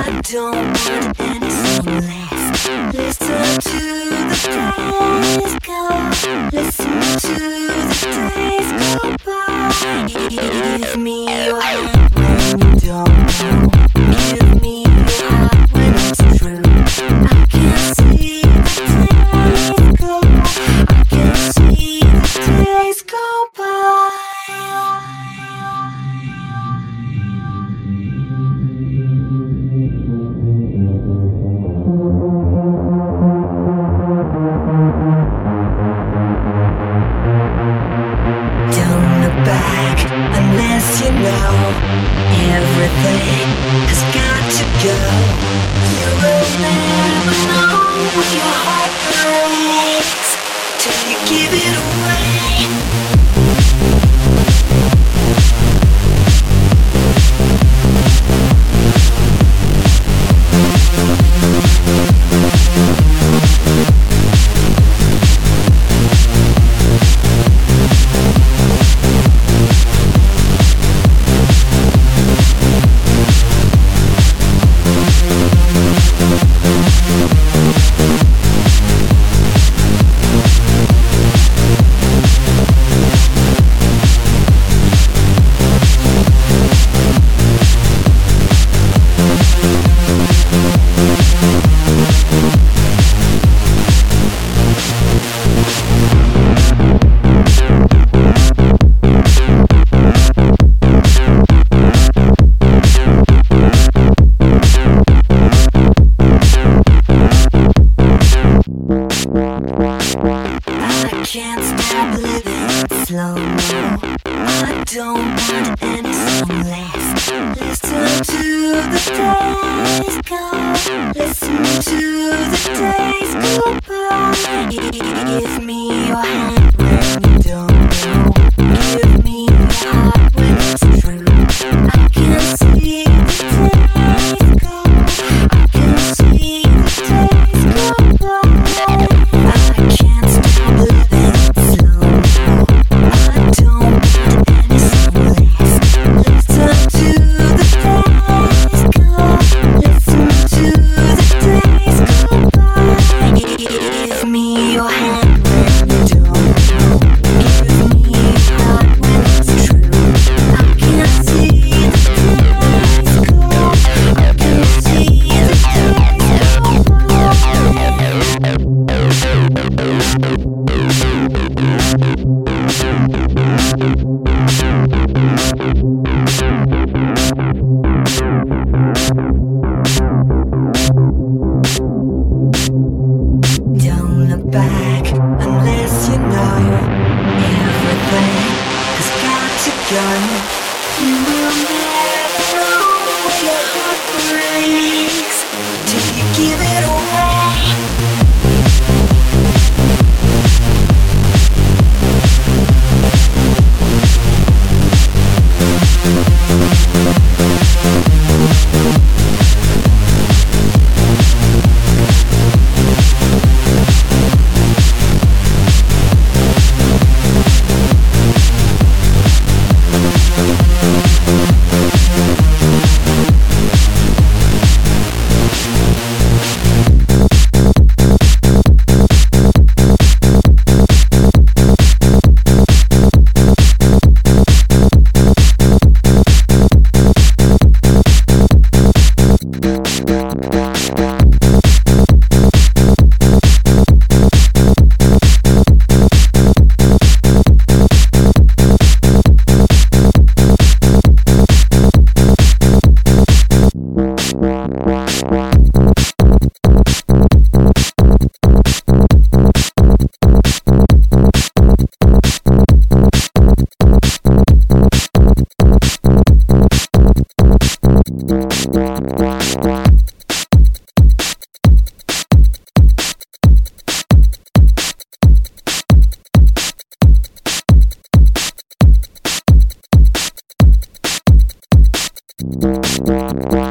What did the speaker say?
I don't want any song less. Listen to the days go. Listen to the days go by. Give me your hand when you don't know. Give me your heart when it's true. I can see the days go. I can see the days go by. Back unless you know everything has got to go. You will never know what your heart breaks till you give it away. Can't stop living slow-mo. I don't want any song less. Listen to the days go. Listen to the days go by. Give me your hand when you don't know. Give me your heart when it's true. I can see the days go. I can see the days go by. I can't stop living slow. I don't want any song less. Listen to the days go. Listen to the days go by. Give me your hand when you don't know. Give me your heart when it's true. I can see the days go. I can see the days go by. Don't look back unless you know everything has got to go. You will never know what your heart breaks till you give it away. We'll be right back.